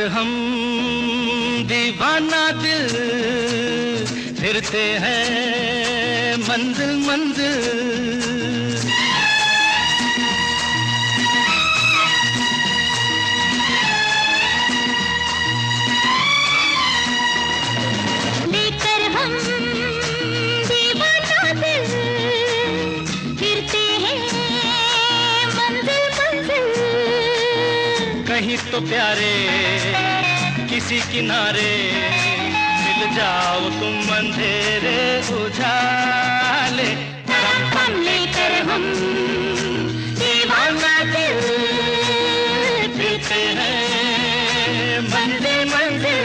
हम दीवाना दिल फिरते हैं मंजिल मंजिल। लेकर हम दीवाना दिल फिरते हैं मंजिल मंजिल। कहीं तो प्यारे किसी किनारे मिल जाओ तुम अंधेरे उजाले। हम लेकर हम दीवाना दिल फिरते हैं मंजिल मंजिल।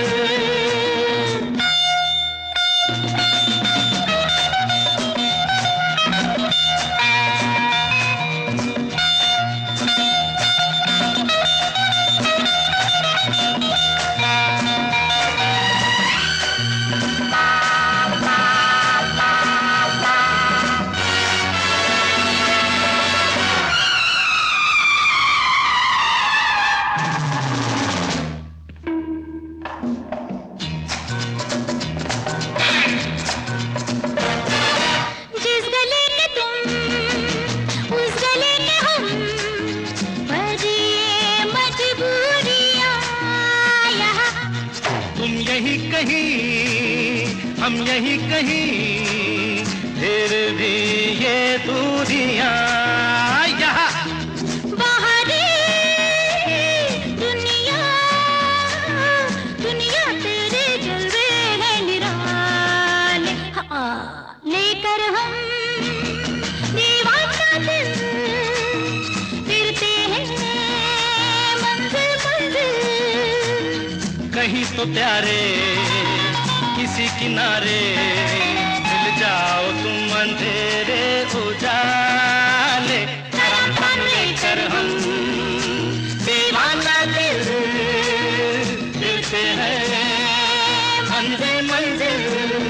हम यही कहीं फिर भी ये दूरियां यहाँ। बाहरी दुनिया दुनिया तेरे जलवे है निराले। हाँ, लेकर हम दीवाना दिल फिरते हैं मंजिल मंजिल। कहीं तो प्यारे किसी किनारे मिल जाओ तुम अंधेरे उजाले। लेकर हम दीवाना दिल फिरते हैं मंजिल मंजिल।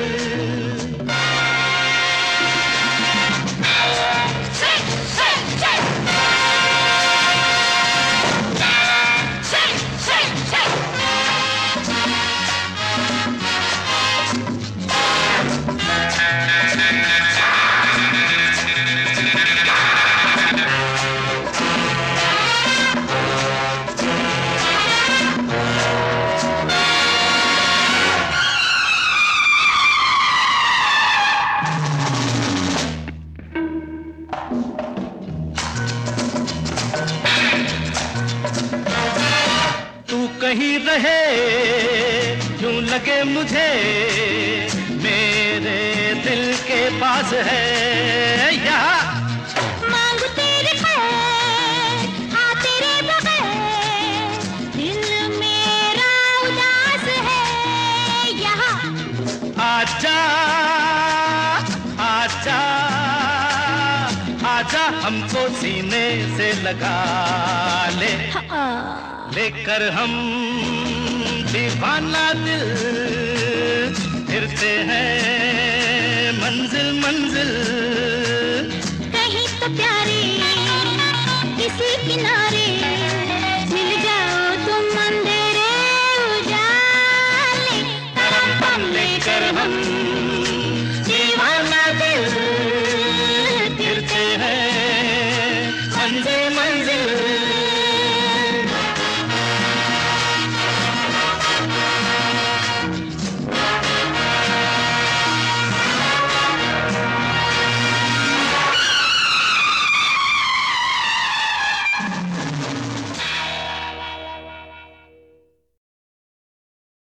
कहीं रहे यूं लगे मुझे मेरे दिल के पास है यहाँ। मांग तेरे खैर हाँ तेरे बगैर दिल मेरा उदास है यहाँ। आजा आजा आजा हमको सीने से लगा ले। लेकर हम दीवाना दिल फिरते हैं मंजिल मंजिल। कहीं तो प्यारे किसी किनारे मिल जाओ तुम अंधेरे उजाले। लेकर हम